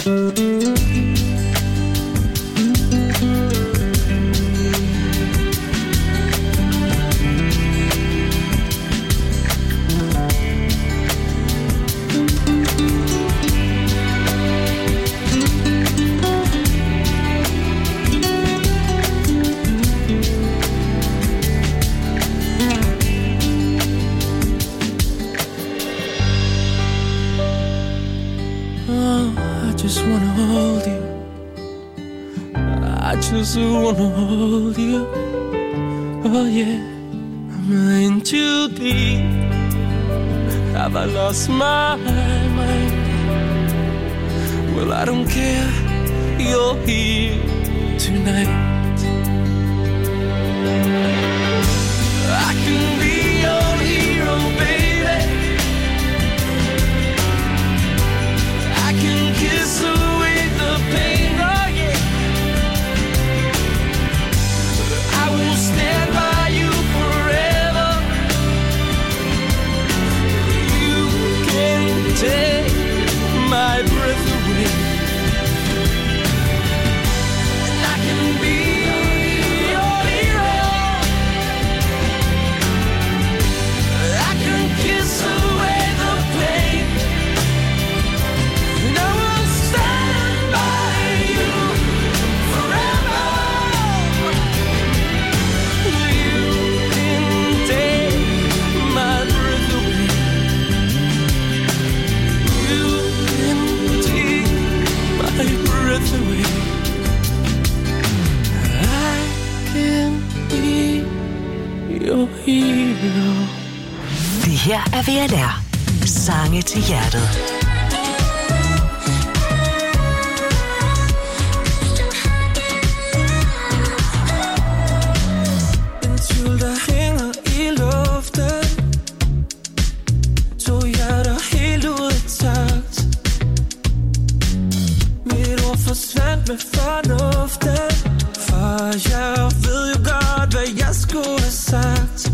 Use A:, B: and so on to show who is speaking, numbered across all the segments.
A: just wanna hold you. Oh yeah, I'm in too deep. Have I lost my mind? Well, I don't care, you're here tonight. I can be your hero, baby. I can kiss away the pain, oh yeah. I will stand by you forever. You can take my breath away. And I can be your hero. I can kiss away the pain. And I will stand by you forever. You can take my breath away. You can take my breath away. I can be your hero.
B: Det her er VLR. Sange til hjertet.
A: En tvivl, der hænger i luften. To hjerter helt ud af takt. Mit ord forsvandt med fornuften. For jeg ved jo godt, hvad jeg skulle have sagt.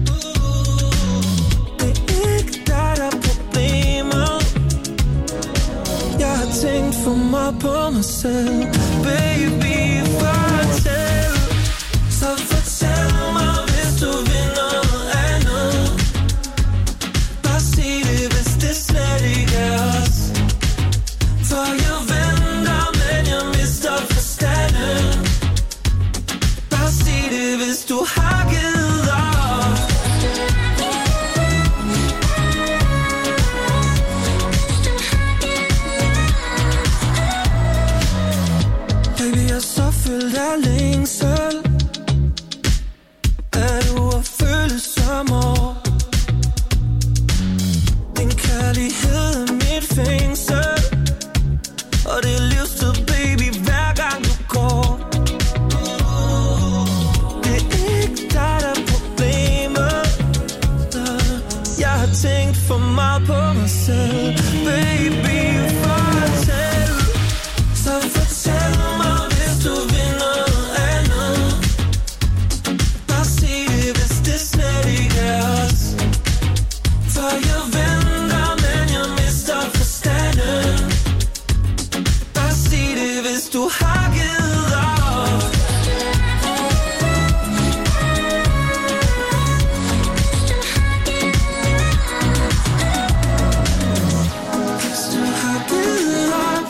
A: Det er ikke dig, der er problemet. Jeg har tænkt for meget på mig selv. Baby, fortæl. Så fortæl mig, hvis du vil noget andet. Bare sig det, hvis det slet ikke er os. For jeg venter, men jeg mister forstanden. Bare sig det, hvis du har givet op. Baby, jeg er så fyldt af længsel. Er du at føle som år? Din kærlighed er mit fængsel. Og det er livstid, baby, hver gang du går. Det er ikke dig, der er problemet. Jeg har tænkt for meget på mig selv. Baby, fortæl. Så fortæl mig, hvis du vil noget andet. Bare sig det, hvis det slet ikke er os. For jeg venter, men jeg mister forstanden. Bare sig det, hvis du har givet op. Hvis du har givet op,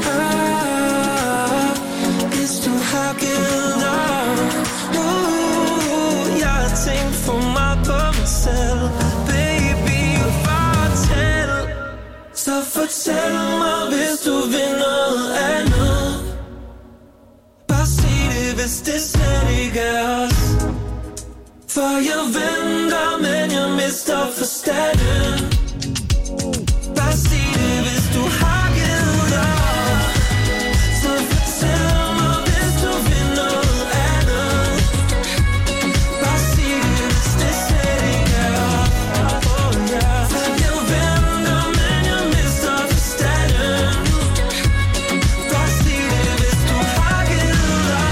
A: hvis du har givet op. Jeg har tænkt for meget på mig selv. Baby, fortæl. Så fortæl mig, hvis du vil noget andet. Bare sig det, hvis det slet ikke er os. For jeg venter, men jeg mister forstanden. Bare sig det, hvis du har givet op. Så fortæl mig, hvis du vil noget andet. Bare sig det, hvis det slet ikke er os. Oh, yeah. For jeg venter, men jeg mister forstanden. Bare sig det, hvis du har givet op.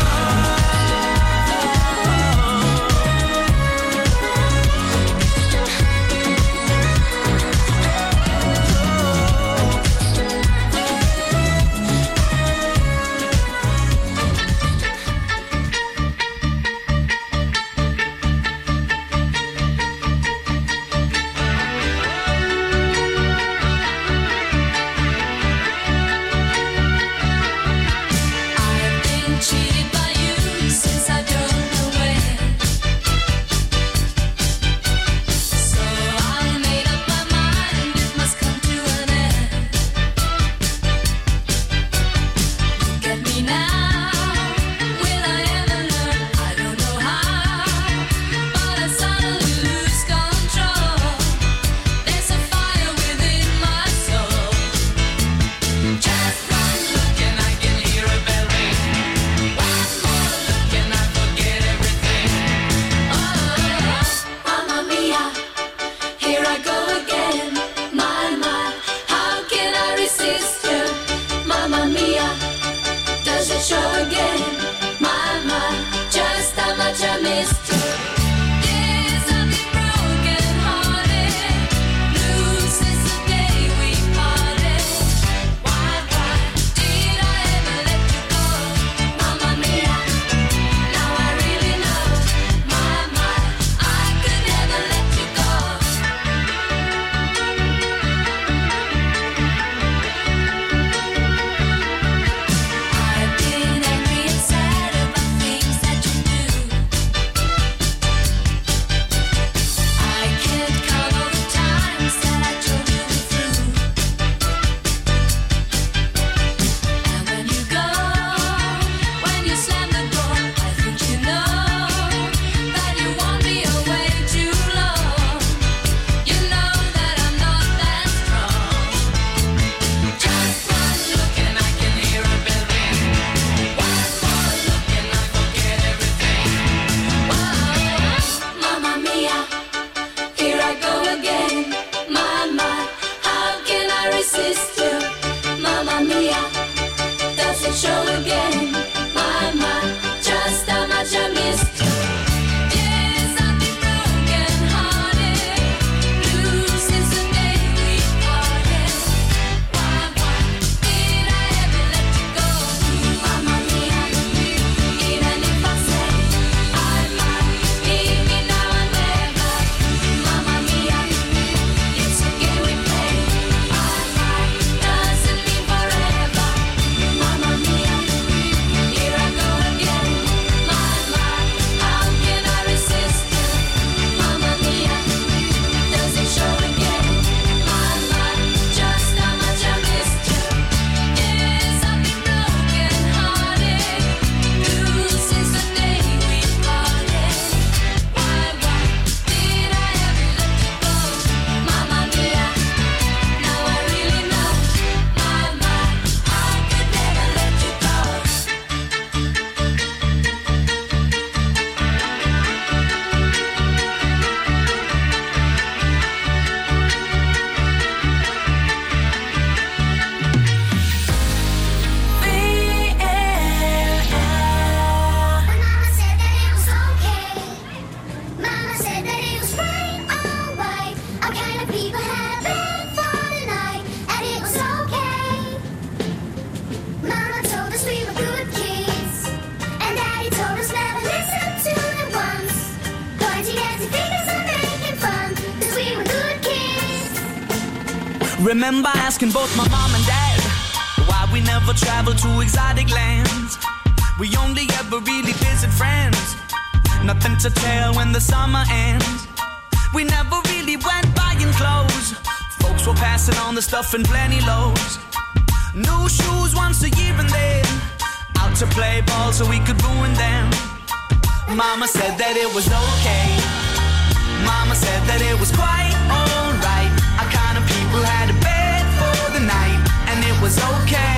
C: Remember asking both my mom and dad why we never travel to exotic lands. We only ever really visit friends. Nothing to tell when the summer ends. We never really went buying clothes. Folks were passing on the stuff in plenty loads. New shoes once a year and then out to play ball so we could ruin them. Mama said that it was okay. Mama said that it was quite alright. Our kind of people had a bed for the night, and it was okay.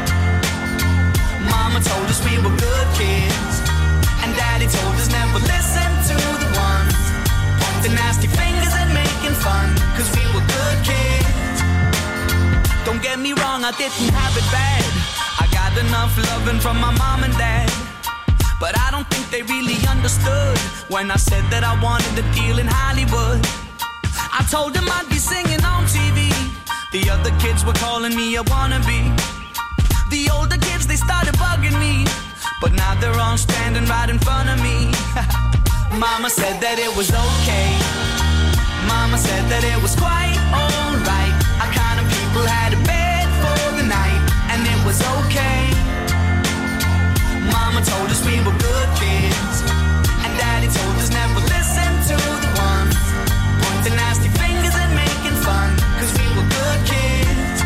C: Mama told us we were good kids, and Daddy told us never listen to the ones pointing nasty fingers and making fun, cause we were good kids. Don't get me wrong, I didn't have it bad. I got enough loving from my mom and dad, but I don't think they really understood when I said that I wanted a deal in Hollywood. I told them I'd be singing on TV. The other kids were calling me a wannabe. The older kids, they started bugging me, but now they're all standing right in front of me. Mama said that it was okay. Mama said that it was quite alright. Our kind of people had a bed for the night, and it was okay. Mama told us we were good kids, and Daddy told us never listen to the ones pointing nasty fingers and making fun, cause we were good kids.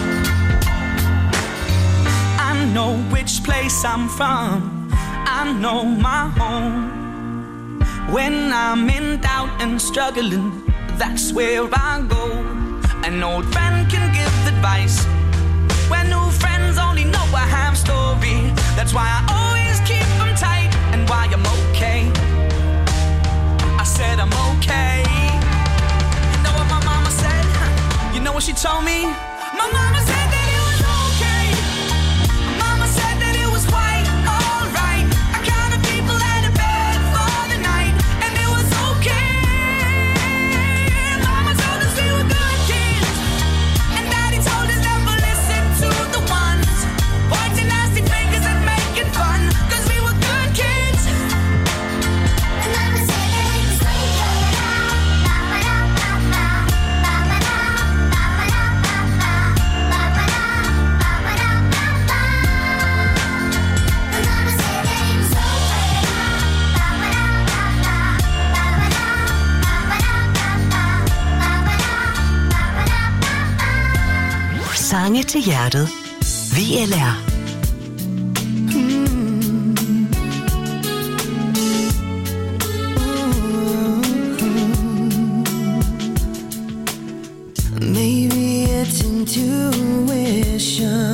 C: I know which place I'm from, I know my home. When I'm in doubt and struggling, that's where I go. An old friend can give advice when new friends only know a half story. That's why I always keep them tight, and why I'm okay. I said I'm okay. You know what my mama said? You know what she told me? My mama said that it was okay. Mama said that it was quite alright. Our kind of people had a bed for the night, and it was okay. Mama told us we were good kids, and Daddy told us never listen to the ones pointing nasty fingers and making fun, cause we were good kids. And Mama said that it was okay.
B: Sange til hjertet. VLR.
A: Maybe it's intuition,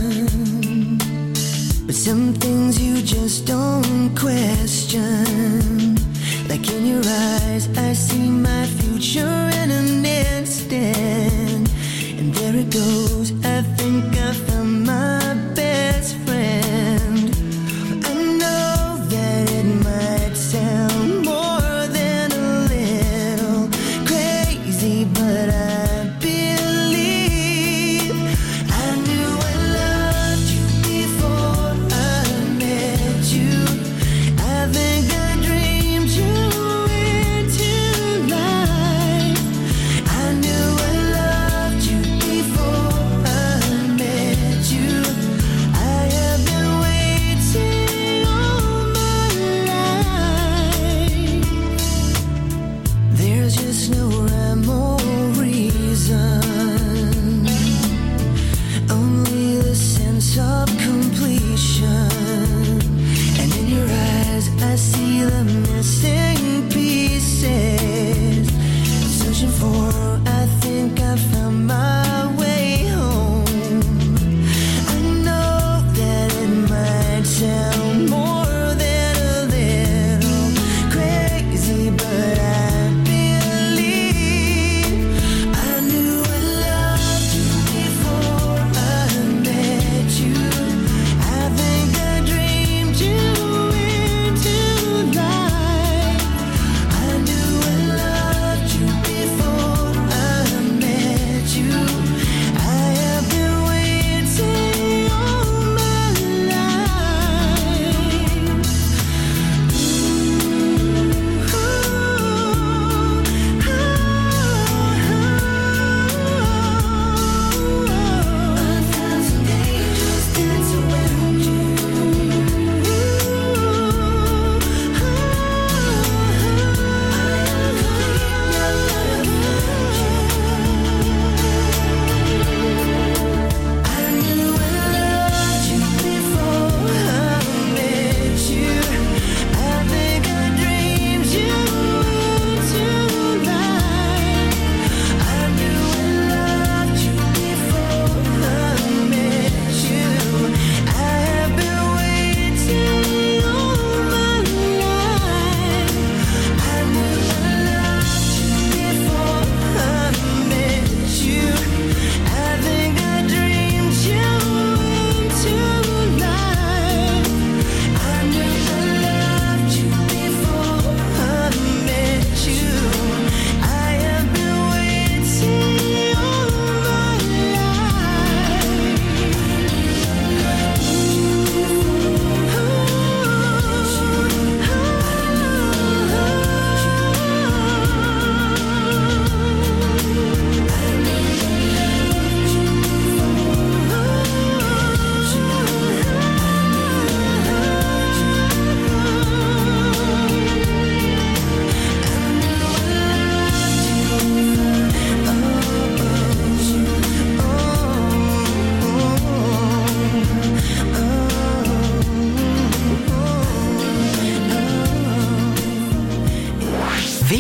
A: but some things you just don't question. Like in your eyes, I see my future in an instant. And there it goes, I think I found my best friend. I know that it might sound more than a little crazy, but I believe I knew I loved you before I met you. I think I dreamed you into life. I knew I loved you before I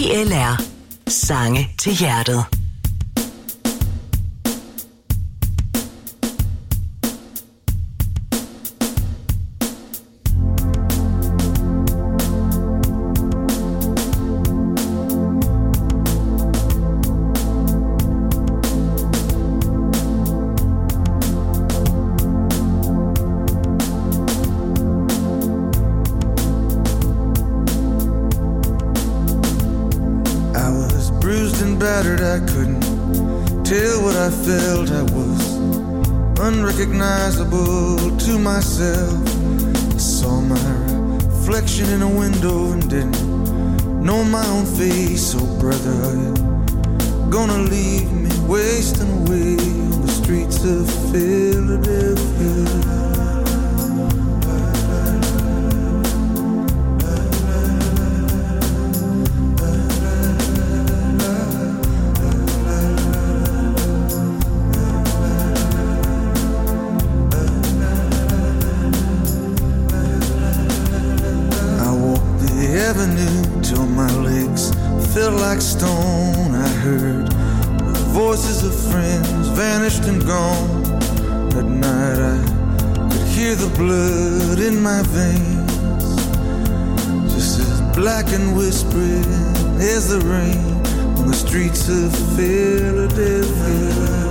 B: VLR. Sange til hjertet.
D: I couldn't tell what I felt. I was unrecognizable to myself. I saw my reflection in a window and didn't know my own face. So brother, are you gonna leave me wasting away on the streets of Philadelphia? Till my legs felt like stone. I heard the voices of friends vanished and gone. At night I could hear the blood in my veins, just as black and whispering as the rain on the streets of Philadelphia.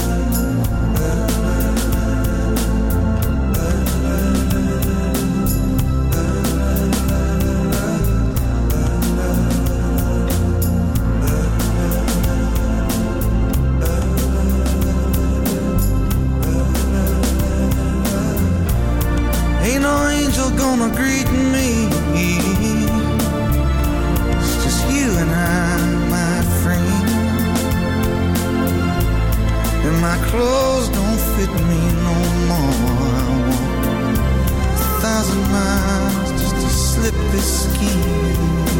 D: Gonna greet me. It's just you and I, my friend. And my clothes don't fit me no more. I walk 1,000 miles just to slip this skin.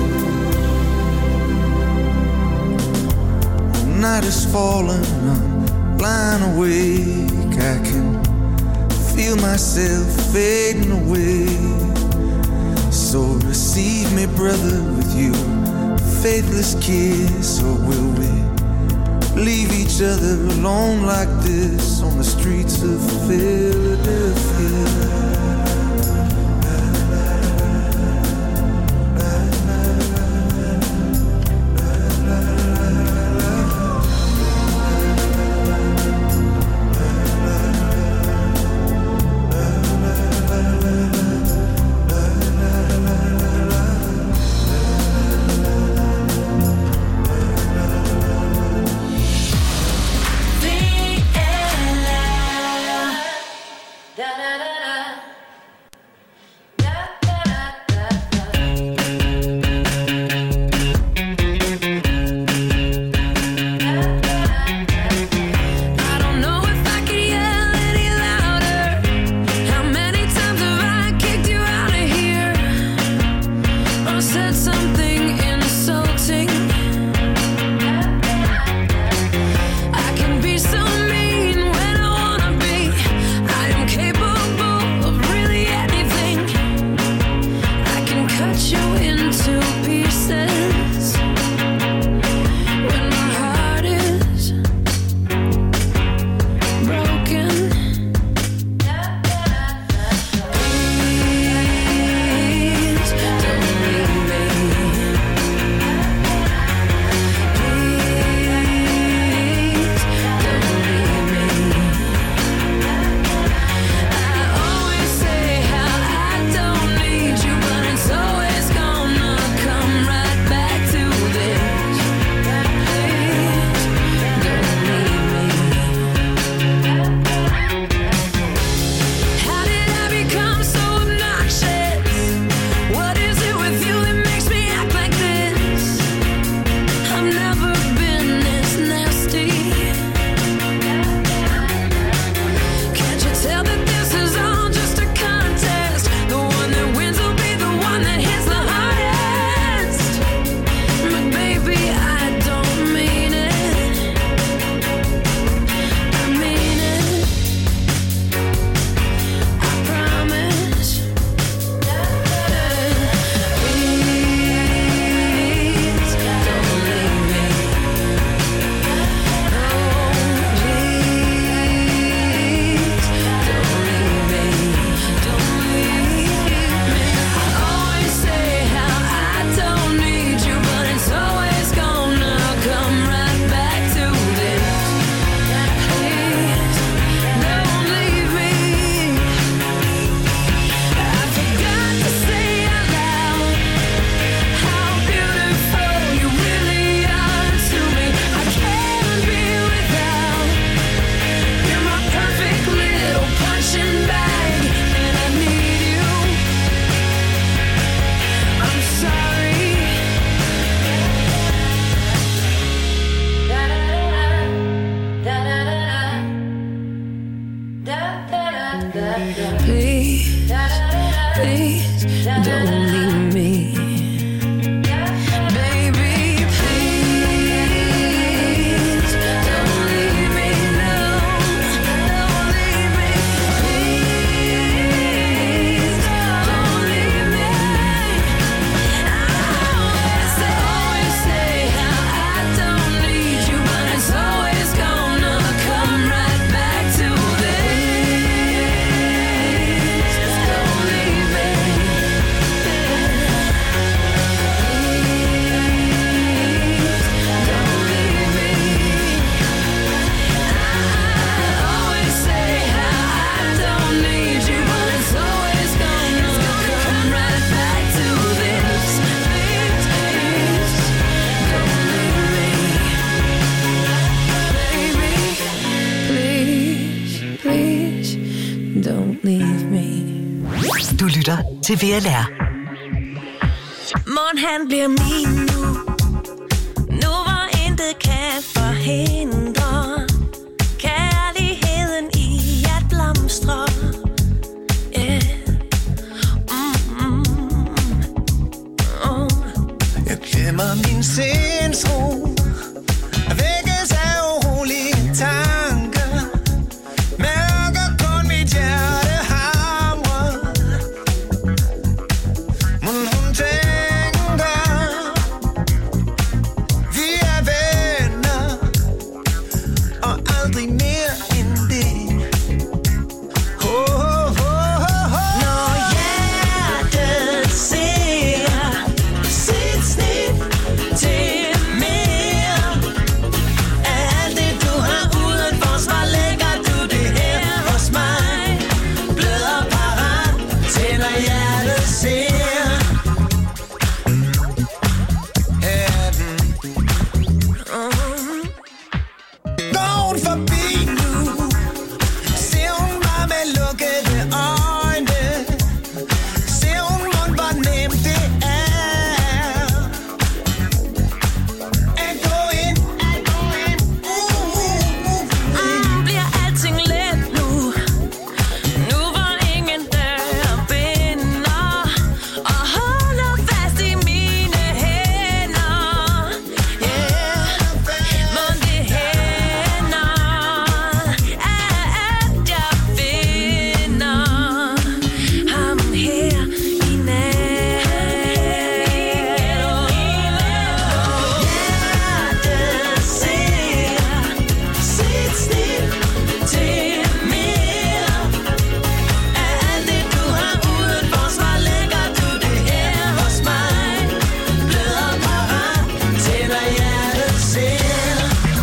D: The night is falling, I'm lying awake. I can feel myself fading away. So receive me, brother, with your faithless kiss. Or will we leave each other alone like this on the streets of Philadelphia?
A: please don't leave me. Baby, please don't leave me. No, don't leave me. Please don't leave me. I always say how I don't need you, but it's always gonna come right back to this. Don't leave me. Don't leave me. I always say how I don't need you, but it's always gonna come right back to this. Please, please, don't leave me. Baby, please, please, don't leave me.
B: Du lytter til VLR.
A: Mon han bliver min nu, nu hvor intet kan forhindre kærligheden i at blomstre. Yeah.
C: Jeg glemmer min sindsro, vækkes af urolige tanker, mærker kun mit hjerte hamre. Mon hun tænker, vi er venner, og aldrig mere end det. Når hjertet ser sit snit til mere af alt det du har uden forsvar, lægger du det her hos mig. Bløder parat til når hjertet ser hatten. Går hun forbi nu, ser hun mig med lukkede øjne, ser hun mon hvor nemt det er at gå ind.
A: Bliver alting let nu, nu hvor ingen dør binder, og holder fast i mine hænder. Yeah, mon det hænder, at jeg finder ham her i nærheden. Hjertet ser sit snit til mere af alt det du har uden forsvar, lægger du det her hos mig. Bløder parat til når hjertet ser.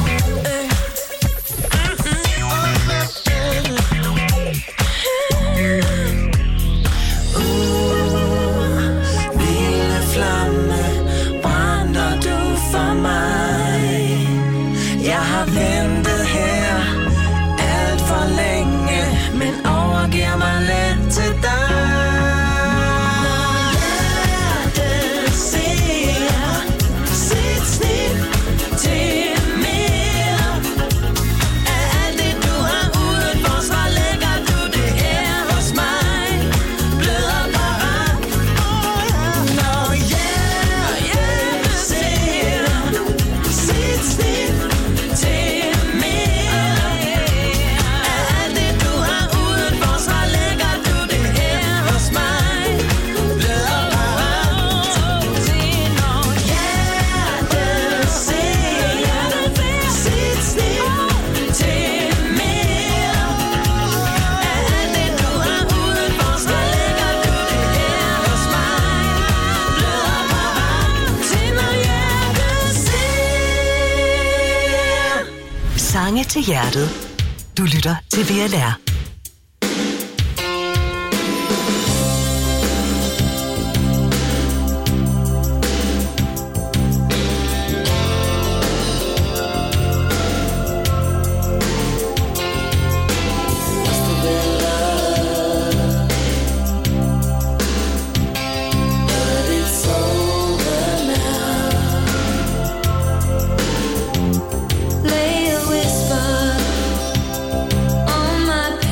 C: Lille flamme, brænder du for mig? Jeg har ventet her alt for længe, men overgiver mig let til dig. Hjertet ser sit snit til mere af alt det du har uden forsvar, lægger du det her hos mig. Bløder parat. Når hjertet ser sit snit til mere af alt det du har uden forsvar, lægger du det her hos mig. Bløder parat til når hjertet ser sit snit til mere af alt det du har uden forsvar, lægger du det her hos mig. Bløder parat til når hjertet ser.
B: Sange til hjertet. Du lytter til VLR.
A: Lay a whisper on my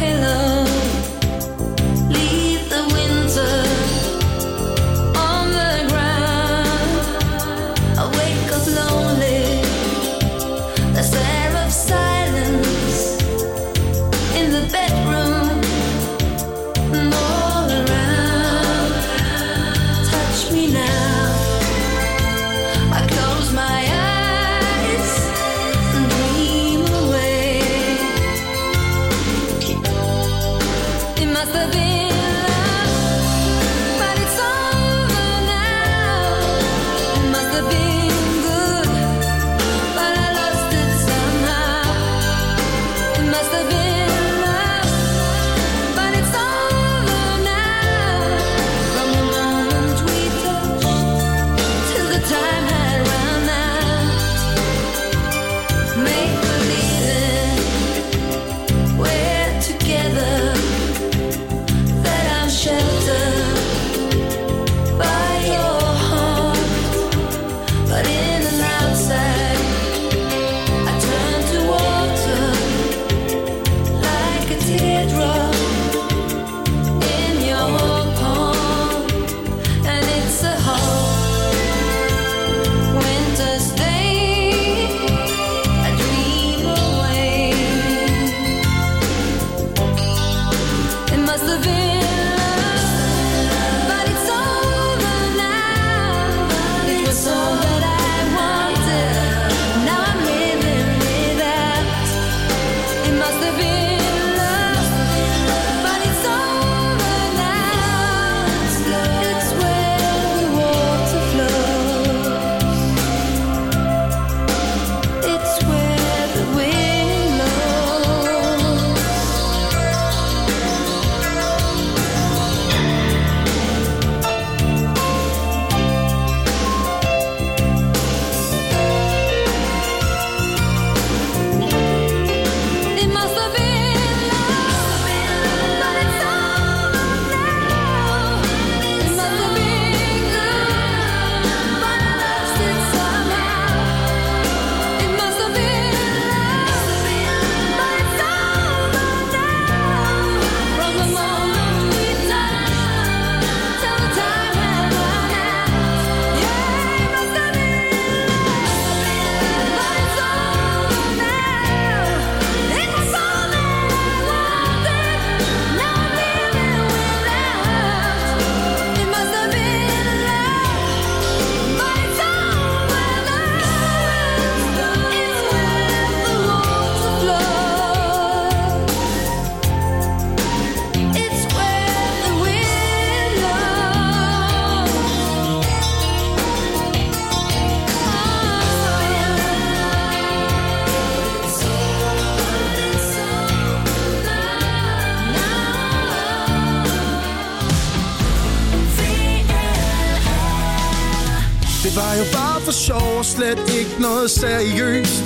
E: var jo bare for sjov, slet ikke noget seriøst.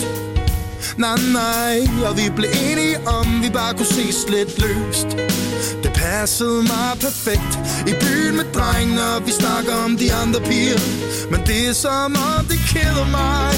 E: Nej, og vi blev enige om, vi bare kunne ses lidt løst. Det passede mig perfekt i byen med drengene, og vi snakker om de andre piger. Men det er som om det keder mig.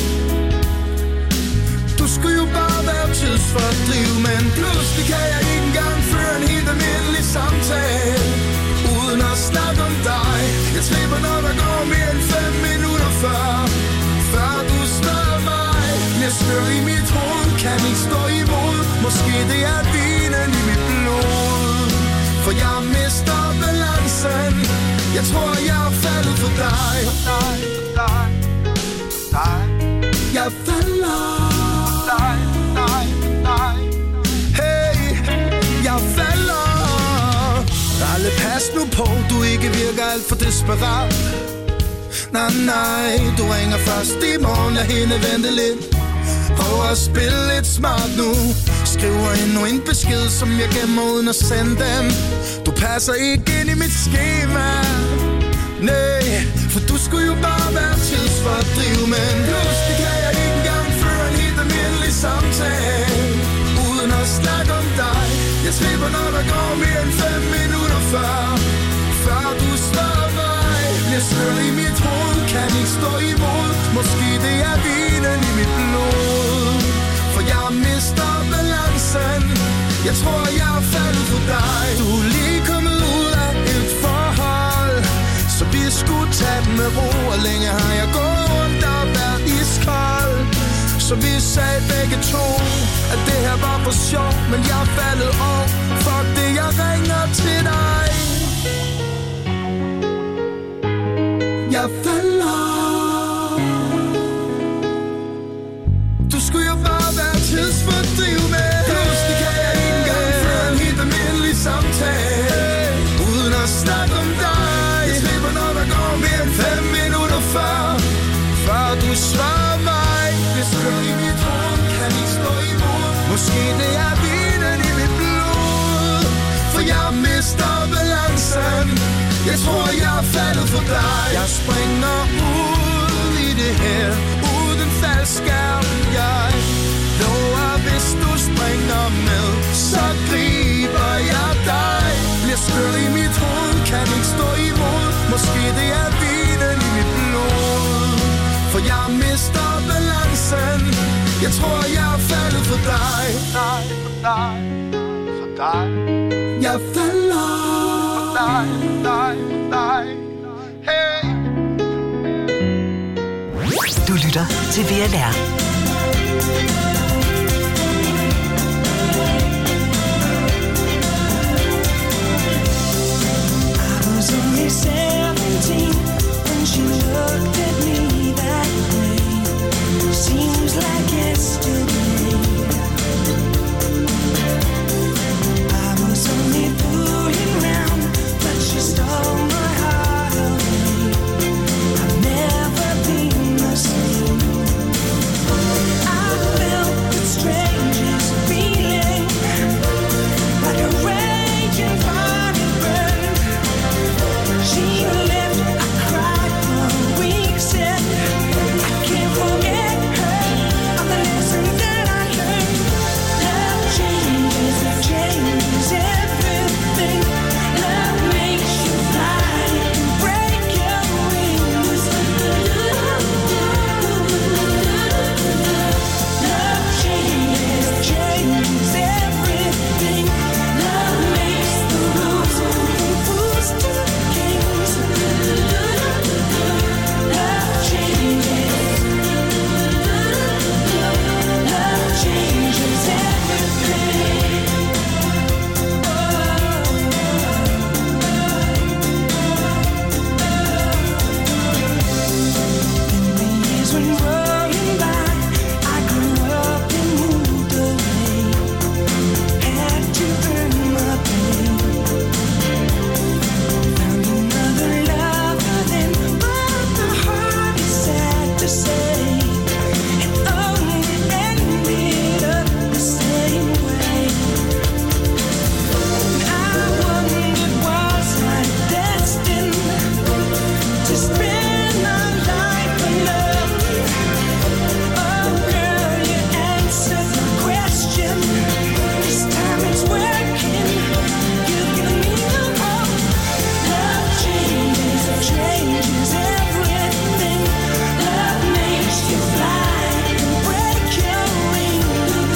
E: Du skulle jo bare være tidsfordriv, men pludselig kan jeg ikke engang føre en helt almindelig samtale uden at snakke om dig. Jeg slipper, når der går mere end 5 minutter før du spørger mig. Jeg slør i mit hoved, kan ikke stå imod. Måske det er vinen i mit blod, for jeg mister balancen. Jeg tror, jeg er faldet for dig. Jeg falder. Hey, jeg falder. Ralle, pas nu på, du ikke virker alt for desperat. Nej, du ringer først i morgen, lad hende vente lidt. Prøv at spille lidt smart nu. Skriver endnu en besked, som jeg gemmer uden at sende dem. Du passer ikke ind i mit skema. Nej, for du skulle jo bare være tidsfordriv, men pludselig kan jeg ikke engang føre en helt almindelig samtale uden at snakke om dig. Jeg slipper, når der går mere end 5 minutter før du spørger mig. Jeg slør i mit hoved, kan ikke stå imod. Måske det er vinen i mit blod, for jeg mister balancen. Jeg tror, jeg er faldet for dig. Du er lige kommet ud af et forhold, så vi skulle tage den med ro. Og længe har jeg gået rundt og været iskold. Så Så vi sagde begge to, at det her var for sjov. Men jeg er faldet over. Fuck det, jeg ringer til dig. Jeg falder. Du skulle jo bare være tidsfordriv med. Pludselig kan jeg ikke engang føre en helt almindelig samtale uden at snakke om dig. Jeg slipper, når der går mere end 5 minutter før du svarer mig. Hvis kød i mit hoved kan ikke stå imod. Måske det er vinen i mit blod, for jeg mister balancen. Jeg tror jeg er faldet for dig. Jeg springer ud i det her uden faldskærm. Jeg lover, hvis du springer med, så griber jeg dig. Bliver skørt i mit hoved, kan ikke stå imod. Måske det er vinen i mit blod, for jeg mister balancen. Jeg tror jeg er faldet for dig. For dig. Jeg falder. dig. Hey.
B: Du lytter til VLR.
A: I was only 17 when she looked at me that way. Seems like yesterday. I was only fooling around, but she stole my heart away. I've never been the same. I felt the strangest feeling, like a raging fire burn. She left, I cried for weeks, and I can't forget her, all the lessons that I learned. Love changes everything. Love makes you fly and break your wings. Love changes everything. Love makes the rules from fools to kings. Love changes. Love changes everything. The years went rolling by. I grew up and moved away. Had to earn my pay. Found another lover then, but the heart is sad to say it only ended up the same way. I wondered, was I destined to spend my life alone? Oh girl, you answered my question. This time it's working. You've given me the hope. Love changes everything. Love makes you fly and break your wings.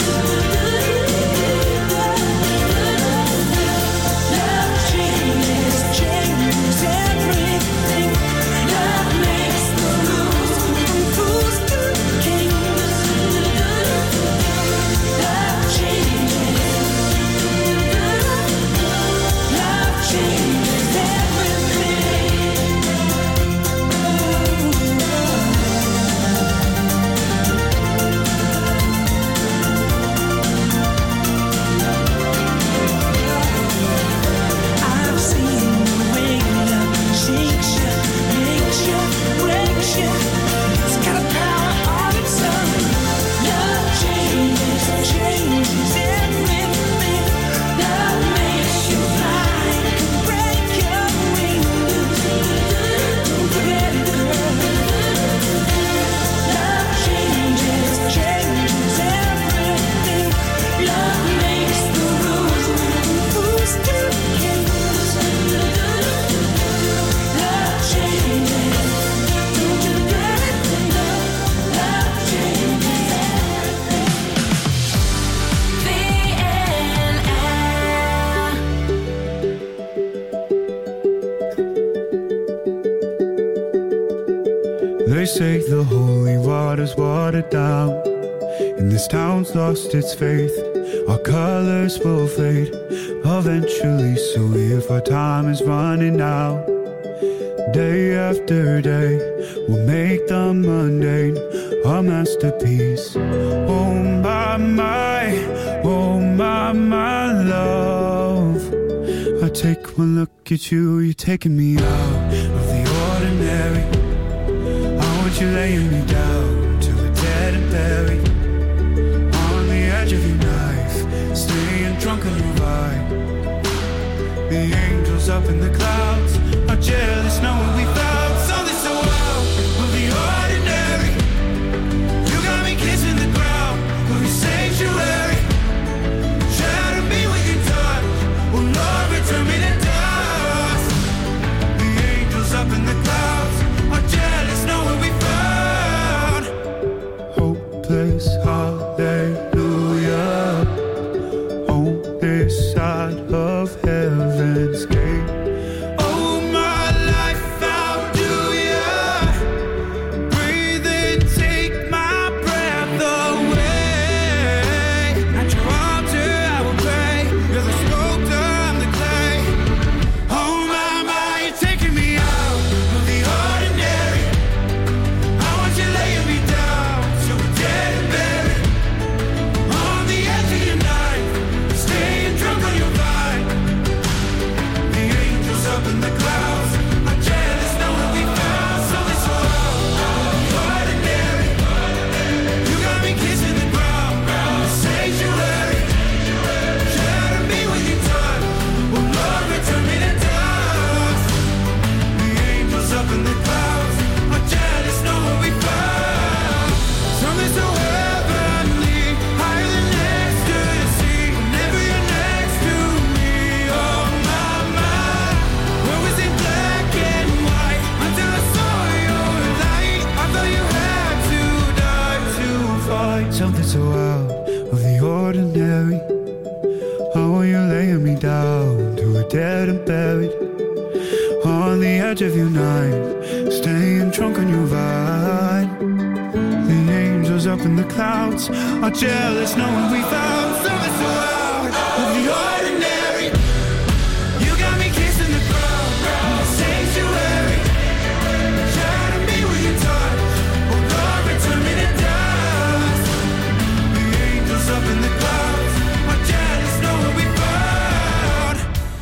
A: Love changes everything. Love makes the rules from fools to kings. Love changes. Love changes everything. I've seen the way love shakes you, makes you, breaks you. It's got a power of its own. Love changes everything. Love makes you fly and break your wings. Don't forget it, girl. Love changes everything. Love makes the rules from fools to kings. Love changes. Don't you get it? Love changes
F: They say the holy water's watered down. And this town's lost its faith. Our colors will fade eventually. So if our time is running out, day after day, we'll make the mundane our masterpiece. Oh my love. I take one look at you, you're taking me out of the ordinary. I want you laying me down till we're dead and buried. On the edge of your knife, staying drunk on your ride. The angels up in the clouds are jealous knowing we found something so out of the ordinary. You got me kissing the ground of your sanctuary. Shatter me with your touch, oh Lord, return me to dust. The angels up in the clouds are jealous knowing we found hopeless hallelujah on this side of heaven's gate. Oh my life, how do ya breathe and take my breath away? At your altar I will pray. You're the sculptor, I'm the clay. Oh my, you're taking me out of the ordinary. I want you laying me down so we're dead and buried. On the edge of your knife, staying drunk on your vine. The angels up in the clouds are jealous knowing we found something so ordinary. You got me kissing the ground, the sanctuary. Shatter me with your touch, oh Lord, return me to dust. The angels up in the clouds are jealous knowing we found something so heavenly, higher than ecstasy. Whenever you're next to me, oh my, where was it black and white until I saw your light? I thought you had to die to fight something so out of the ordinary. How are you laying me down to a dead and buried? On the edge of your knife, staying drunk on your vine. The angels up in the clouds are jealous knowing we found something so out of the ordinary. You got me kissing the ground, the sanctuary. Shatter me with your touch, oh Lord, return me to dust. The angels up in the clouds are jealous knowing we found.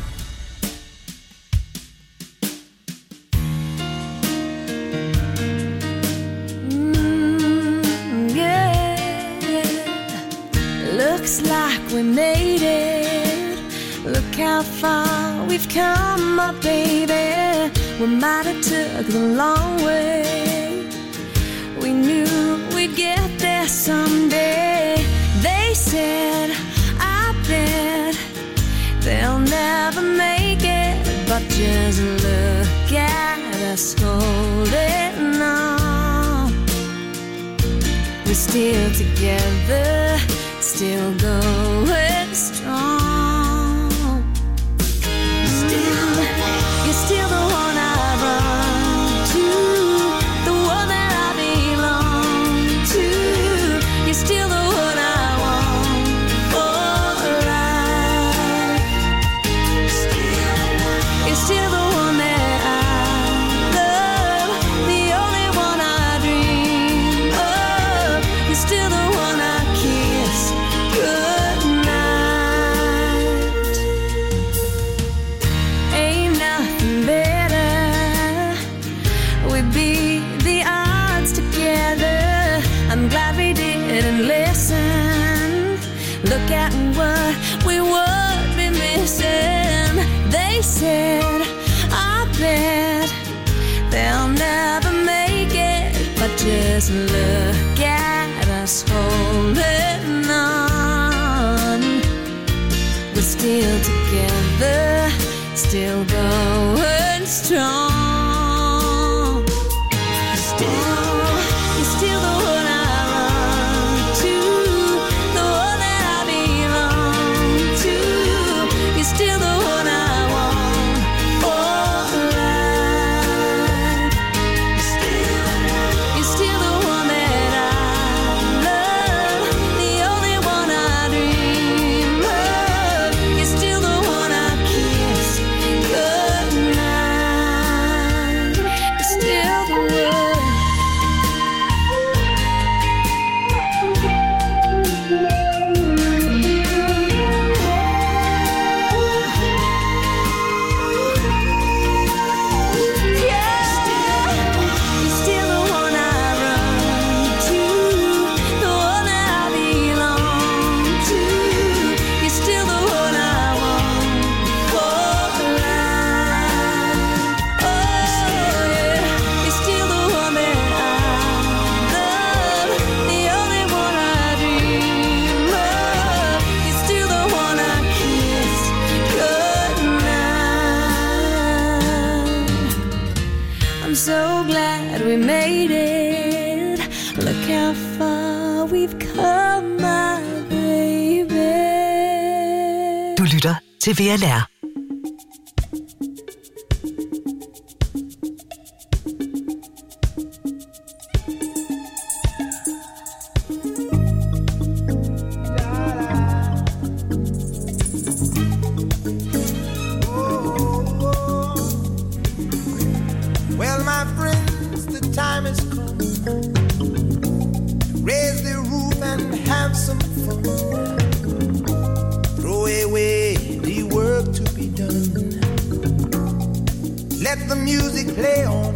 G: Looks like we made it. Look how far we've come, my baby. We might have took the long way. We knew we'd get there someday. They said, I bet they'll never make it, but just look at us holding on. We're still together, still going strong. You're still the one I run to, the one that I belong to. You're still the one I want for life. You're still the one that I love, the only one I dream of. You're still the one I kiss goodnight. Ain't nothing better. We beat the odds together. I'm glad we didn't listen. Look at what we would be missing. They said, I bet they'll never make it, but just look at us holding on. We're still together, still going strong. You're still the one I run to, the one that I belong to. You're still the one I want for life. You're still the one that I love, we've come, my baby.
B: Du lytter til VLR.
D: Well, my friends, the time has come. Raise the roof and have some fun. Throw away the work to be done. Let the music play on.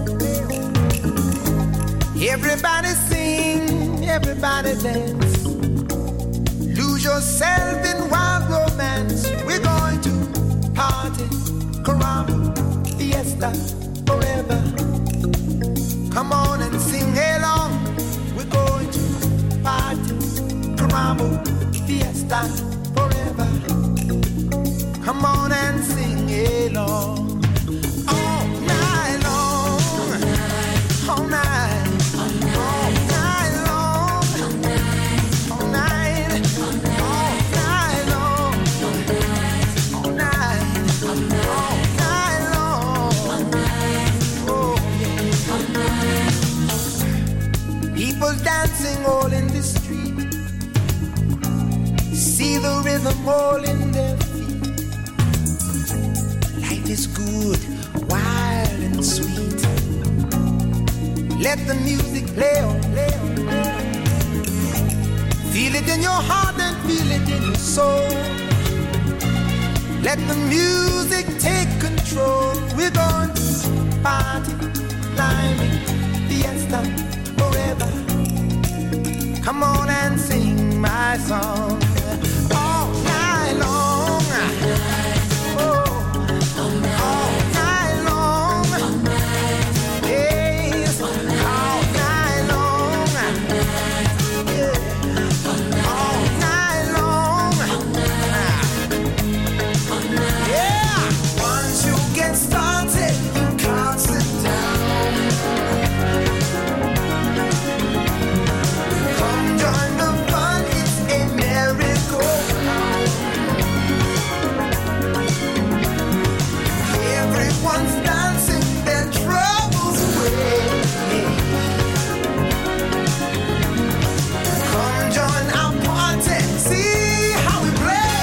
D: Everybody sing, everybody dance. Lose yourself in wild romance. We're going to party, caramba, fiesta, forever. Come on and sing along. We're going to party, caramba, fiesta, forever. Come on and sing along. All night long, all night, all night long, all night, all night long, all night, all night long. Oh, yeah. People dancing all in the street. See the rhythm all in their feet. Life is good, wild and sweet. Let the music play on, play on, play on. Feel it in your heart and feel it in your soul. Let the music take control. We're going to party, climbing, fiesta, forever. Come on and sing my song. All night long. Oh, all night long. Yes, all night long. Yeah, all night long. Yeah, once you get started, you can't sit down. Come join the fun, it's a merry-go-round. Everyone's dancing their troubles away. Come join our party, see how we play.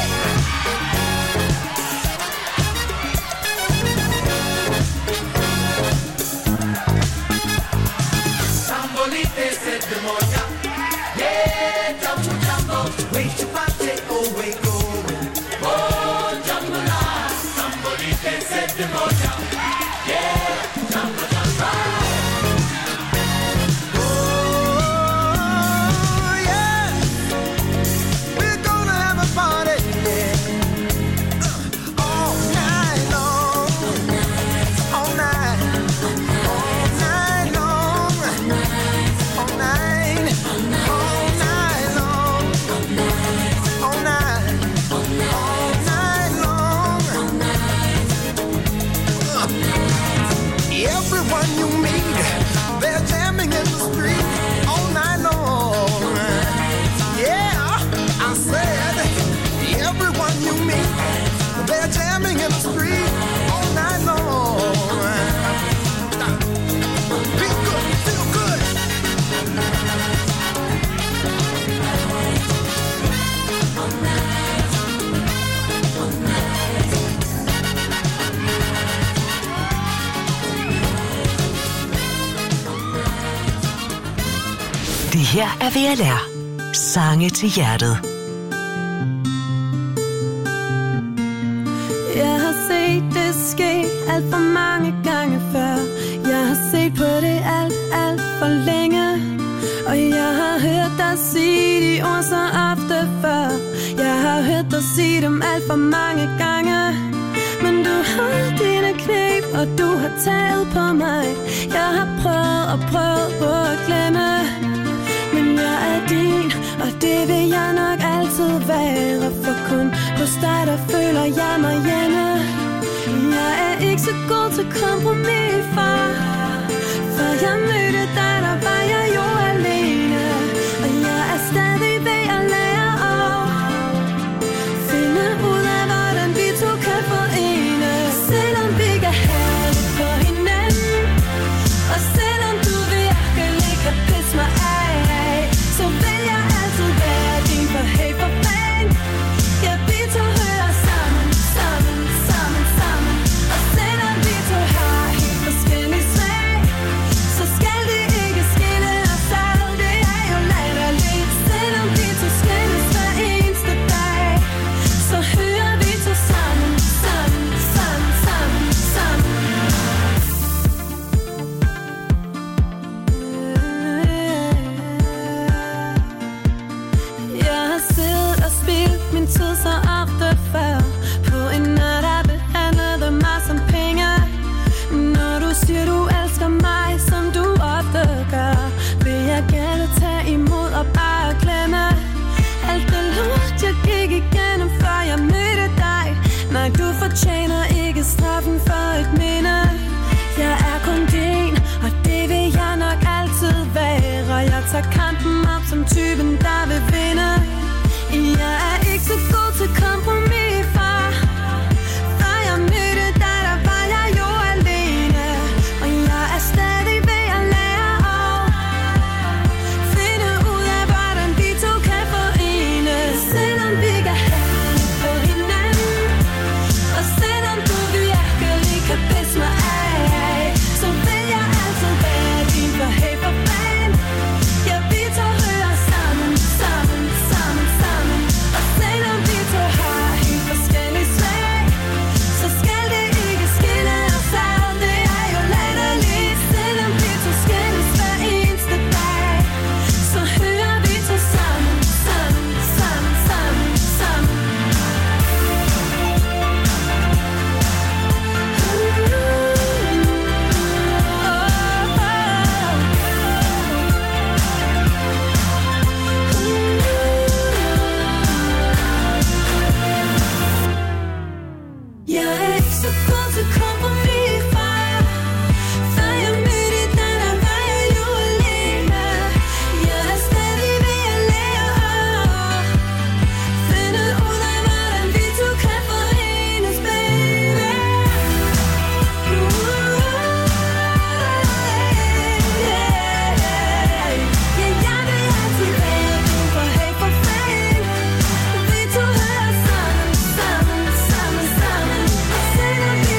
F: Sambolite se demonia. Yeah, jumbo jumbo. Wait your party, oh wait go. Oh, jumbo la. Sambolite se demonia. Yeah, jumbo jumbo.
D: Oh, yeah. We're gonna have a party, yeah. All night long. All night. All night long. All night. All night long. All night. All night long. Everyone you meet, they're jamming in the street all night long. Yeah, I said, everyone you meet, they're jamming in the street all night long. Feel good, feel good.
B: Det her er VLR. Sange til hjertet.
G: Jeg har set det ske alt for mange gange før. Jeg har set på det alt for længe. Og jeg har hørt dig sige de ord så ofte før. Jeg har hørt dig sige dem alt for mange gange. Men du har dine knæb, og du har taget på mig. Jeg har prøvet på at glemme. Men jeg er din, og det vil jeg nok altid være. For kun hos dig, der føler jeg mig hjemme. Jeg er ikke så god til kompromis, far. For jeg mødte dig, der var jeg jo alene. Og jeg er fortjener ikke straffen for et minde. Jeg er kun din, og det vil jeg nok altid være. Jeg tager kampen op som typen, der vil vinde. Jeg er ikke så god til kompromis, far. Før jeg mødte dig, der var jeg jo alene. Og jeg er stadig ved at lære at finde ud af, hvordan vi to kan forenes. Selvom vi kan have på hinanden, og selvom du virkelig kan pisse mig af, så vil jeg altid være din for hey for fan. Ja, vi to hører sammen, sammen, sammen, sammen. Og selvom vi to har helt forskellige smag, så skal det ikke skille os ad. Det er jo latterligt. Selvom vi to skilles hver eneste dag, så hører vi to sammen, sammen, sammen, sammen, sammen. Jeg er ikke så god til kompromis, far. Før jeg mødte dig, der var jeg jo alene. Jeg er stadig ved at lære at finde ud af, hvordan vi to kan forenes, baby. Jeg vil altid være din for hey for fan. Vi to hører sammen, sammen, sammen, sammen. Og selvom vi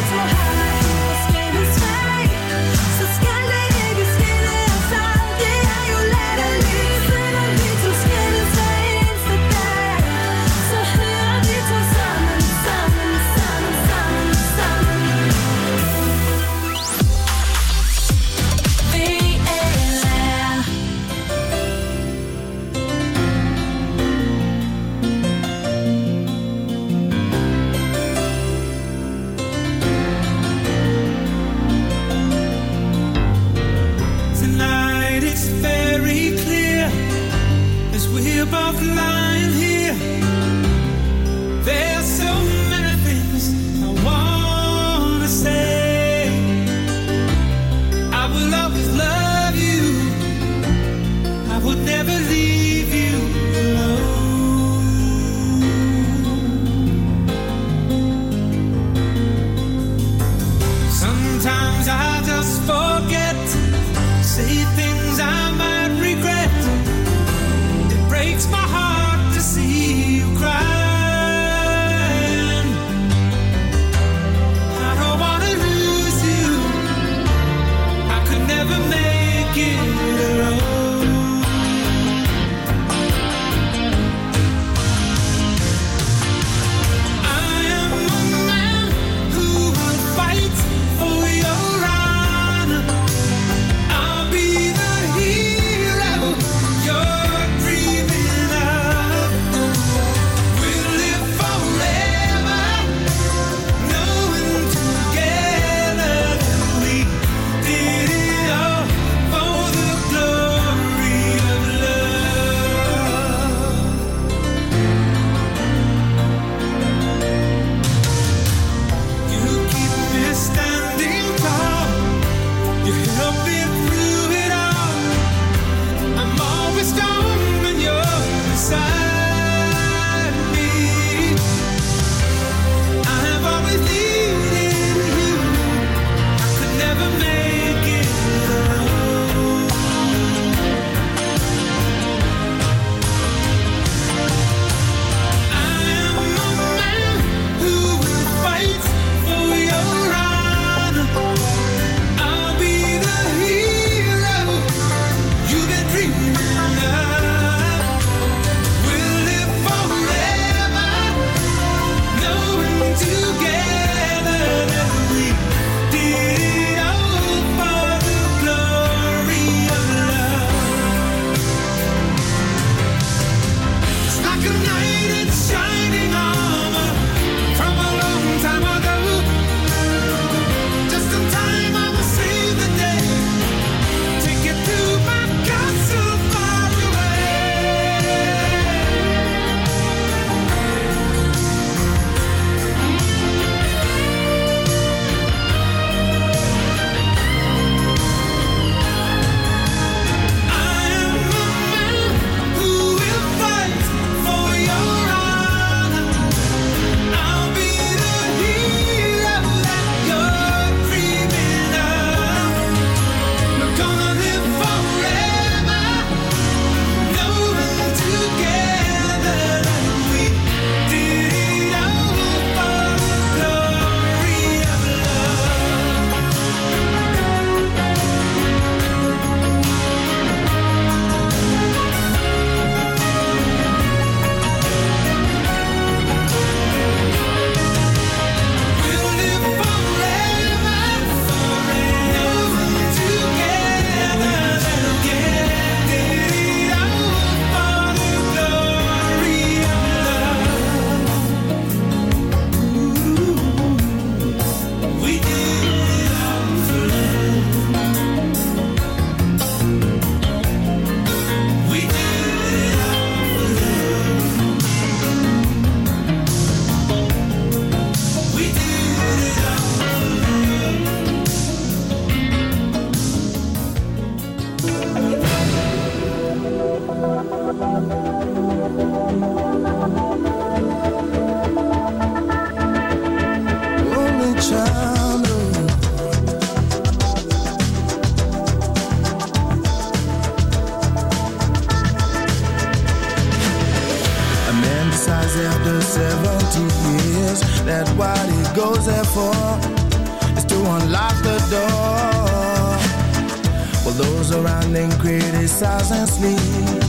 E: That's what he goes there for, is to unlock the door. While those around him criticize and sleep.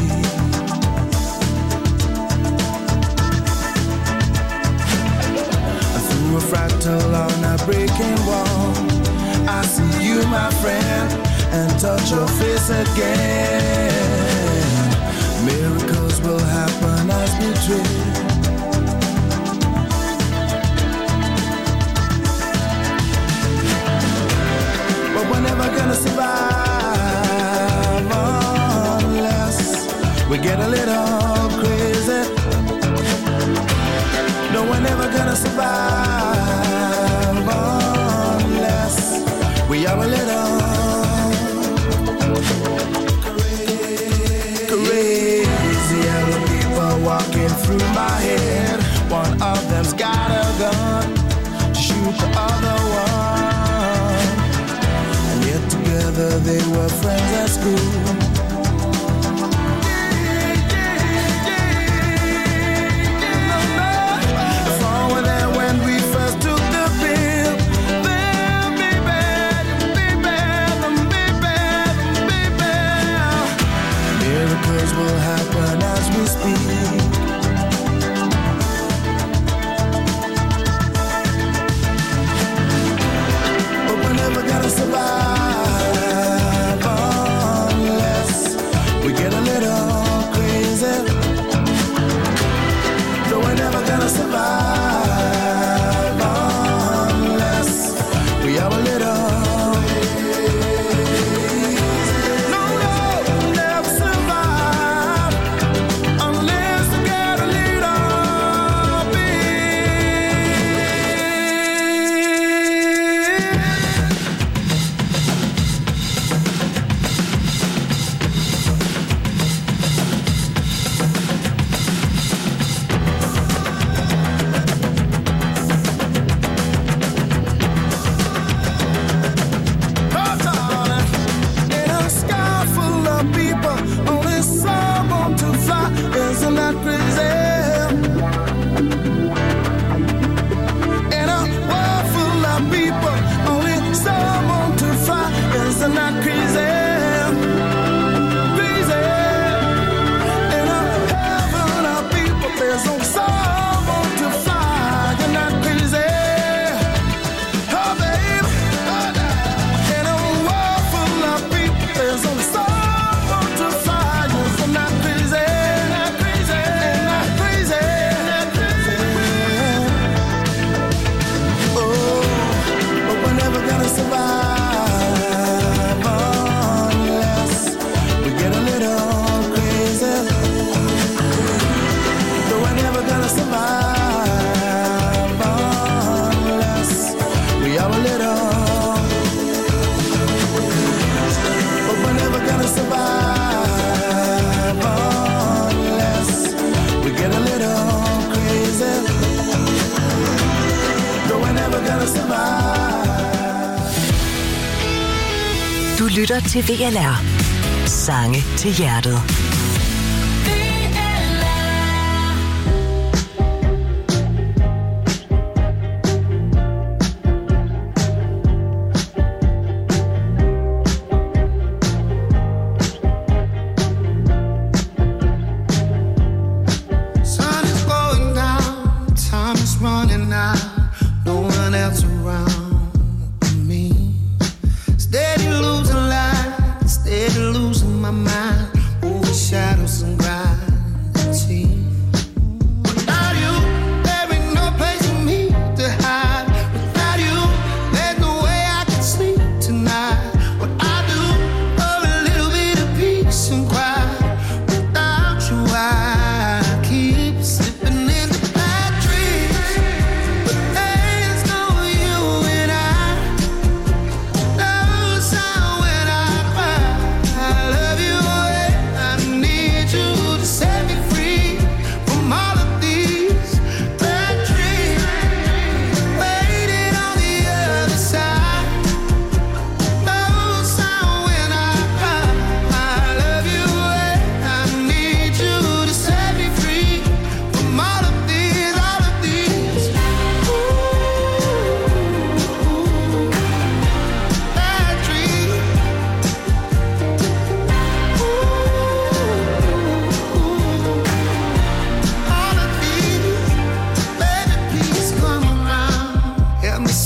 E: Through a fractal on a breaking wall, I see you, my friend, and touch your face again. Miracles will happen as we dream. But we're never gonna survive unless we get a little crazy. No, we're never gonna survive unless we are a little crazy. Yellow people walking through my head. One of them's got a gun to shoot the other one. And yet together they were friends at school. Will happen as we speak. But we're never gonna survive unless we get a little crazy. No, we're never gonna survive unless we are a little.
B: Du lytter til VLR. Sange til hjertet.
E: Steady losing my mind. Oh,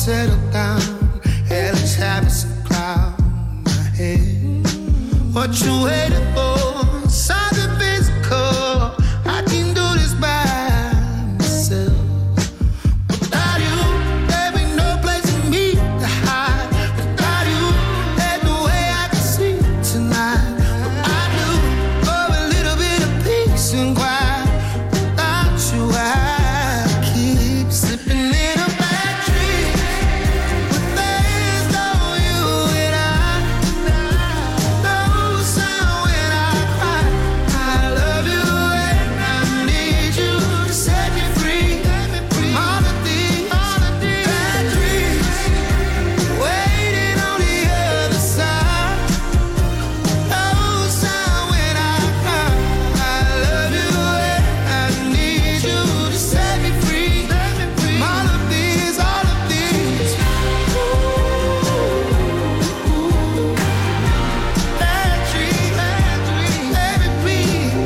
E: settle down. Hell is having some cloud in my head. What you waiting for? Something physical. I can do this by myself. Without you, there ain't no place for me to hide. Without you, there's no way I can sleep tonight. But I do for a little bit of peace and quiet. Without you, I keep slipping in a bad dream. But there's no you and I. No sound when I cry. I love you and I need you to set me free. From all of these bad dreams waiting on the other side. No sound when I cry. I love you and I need you to set me free. From all of these bad dreams, baby, please.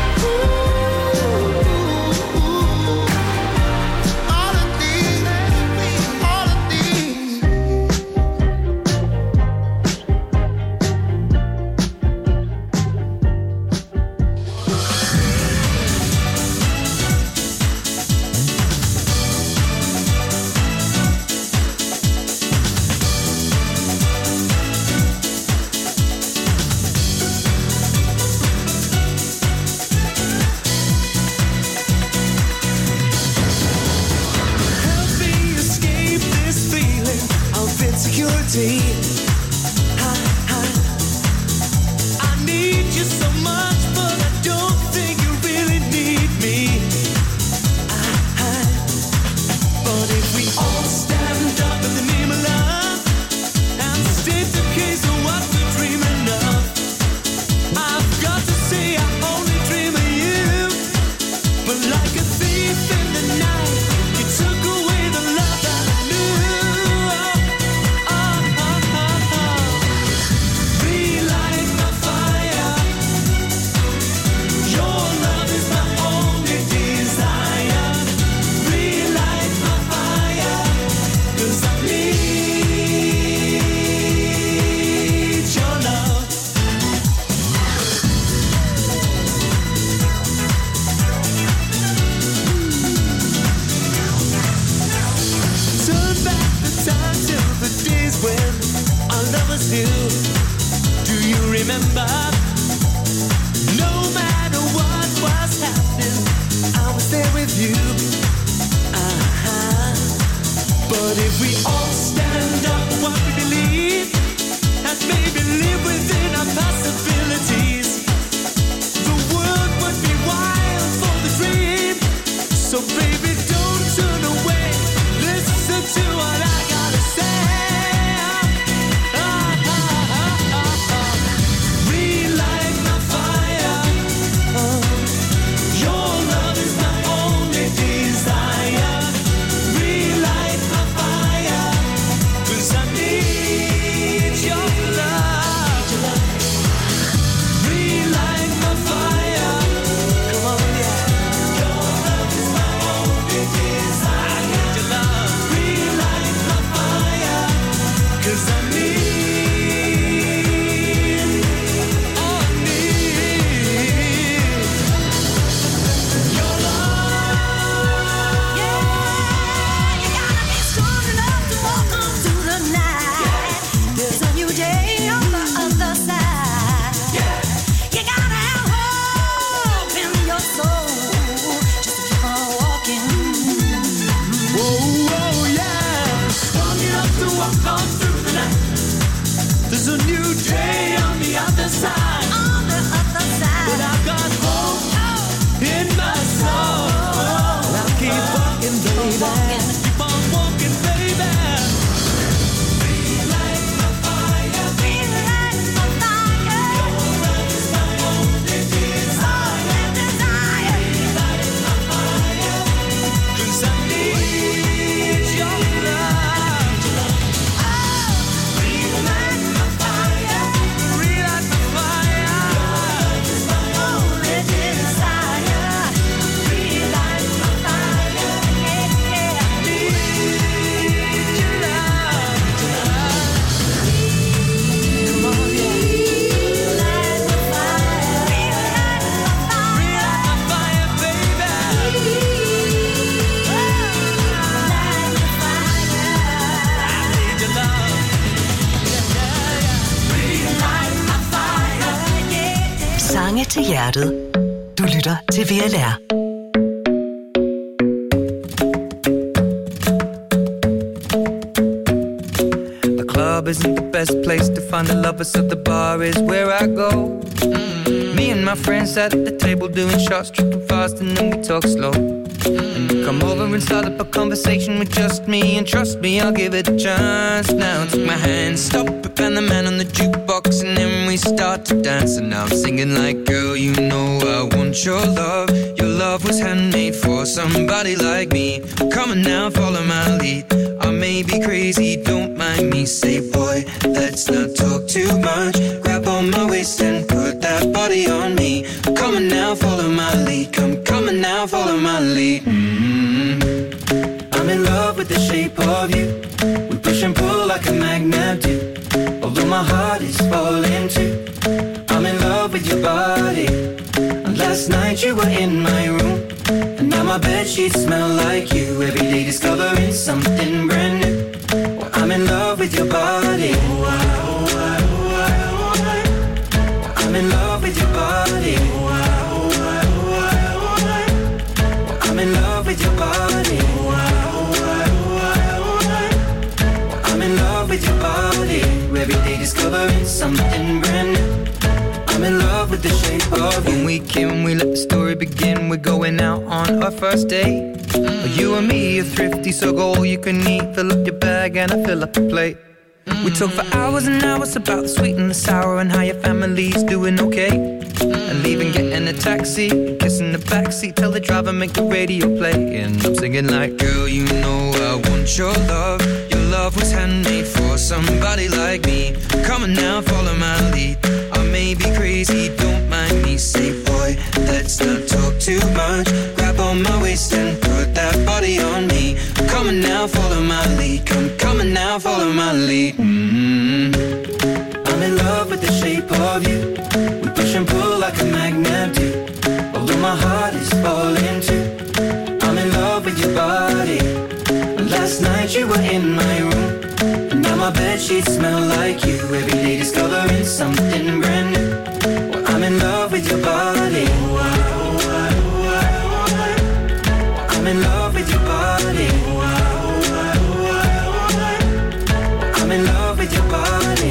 E: All of these.
A: Help me escape this feeling of insecurity. I need you so much, but I don't think you really need me. But if we all stand up in the name of love and state the case of what we're dreaming of, I've got to say I only dream of you. But like a thief in the night, you took away the love that I knew. Relight my fire. Your love is my only desire. Relight my fire, 'cause I need your love. Turn back the time to the days when our love was new. Do you remember? No matter what was happening, I was there with you. But if we all stand up for what we believe and maybe live within our possibilities, the world would be wild for the dream. So baby, don't turn away. Listen to what I gotta say. Relight my fire. Your love is my only desire. Relight my fire, 'cause I need your love. Relight my fire. Come on, yeah. Your love is my only desire. I need your love. Relight my fire, 'cause I need, oh, I need your love.
G: You gotta be strong enough to walk on through the night. There's a new day on the other side. You gotta have hope in your soul. Just keep on walking.
A: Oh, yeah. Strong enough to walk on through the night. There's a new day on the other side.
G: On the other side.
A: But I've got hope in my soul. I'll keep walking, baby. Keep on walking, baby. Relight my fire.
G: Relight my fire.
A: Your love is my only desire. Relight my fire, 'cause I need your love.
B: Sange til hjertet. Du lytter til VLR.
H: The club isn't the best place to find the lovers, so the bar is where I go. Me and my friends sat at the table doing shots, tripping fast, and then we talk slow. And you come over and start up a conversation with just me, and trust me, I'll give it a chance. Now take my hand, stop it, and the man on the jukebox, and then we start to dance. And now I'm singing like, girl, you know I want your love. Your love was handmade for somebody like me. Come on now, follow my lead. I may be crazy, don't mind me. Say, boy, let's not talk too much. Grab on my waist and put that body on me. Come on now, follow my lead. Come on now, follow my lead. I'm in love with the shape of you. We push and pull like a magnet do. Although my heart is falling too. I'm in love with your body. And last night you were in my room, and now my bedsheets smell like you. Every day discovering something brand new. Well, I'm in love with your body. I'm in love with your body. I'm in love with your body. I'm in love with your body. Every day discovering something brand new. I'm in love with the shape of you. When we came, we let the story begin. We're going out on our first date. You and me are thrifty, so go all you can eat. Fill up your bag and I fill up the plate. We talk for hours and hours about the sweet and the sour, and how your family's doing okay. And leaving, getting a taxi, kissing the backseat, tell the driver make the radio play. And I'm singing like, girl, you know I want your love. Your love was handmade for somebody like me. Come on now, follow my lead. I may be crazy, don't mind me. Say, boy, let's not talk too much. Grab on my waist and put that body on me. Come on now, follow my lead. Come on now, follow my lead. I'm in love with the shape of you. We push and pull like a magnet do. Although my heart is falling too. I'm in love with your body. And last night you were in my room, and now my bedsheets smell like you. Every day discovering something brand new. Well, I'm in love with your body. I'm in love with your body. I'm in love with your body.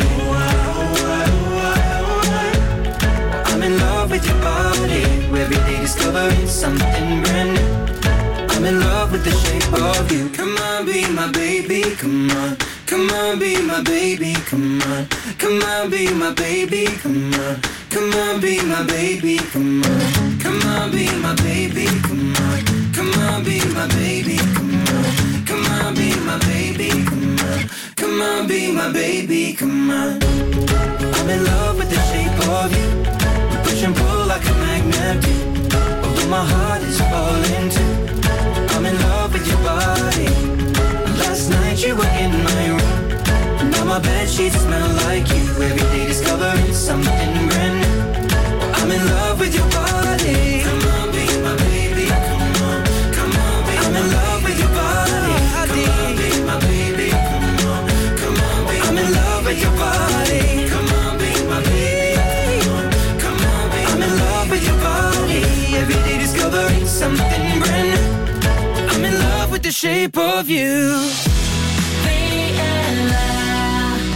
H: I'm in love with your body. Every day discovering something brand new. I'm in love with the shape of you. Come on, be my baby, come on. Come on, be my baby, come on. Come on, be my baby, come on. Come on, be my baby, come on. Come on, be my baby, come on. Come on, be my baby, come on. Come on, be my baby, come on. Come on, be my baby, come on. I'm in love with the shape of you. We push and pull like a magnet do. Although my heart is falling too. I'm in love with your body. Last night you were in my room, and now my bedsheets smell like you. Every day discovering something brand new. I'm in love with your body. Come on, be my baby, come on. Come on, be I'm in love with your body. Come on, be my baby, come on. Come on, be I'm in love with your body. Come on, be my baby, come on. Come on, be I'm in love with your body. Every day discovering something brand new. I'm in love with the shape of you.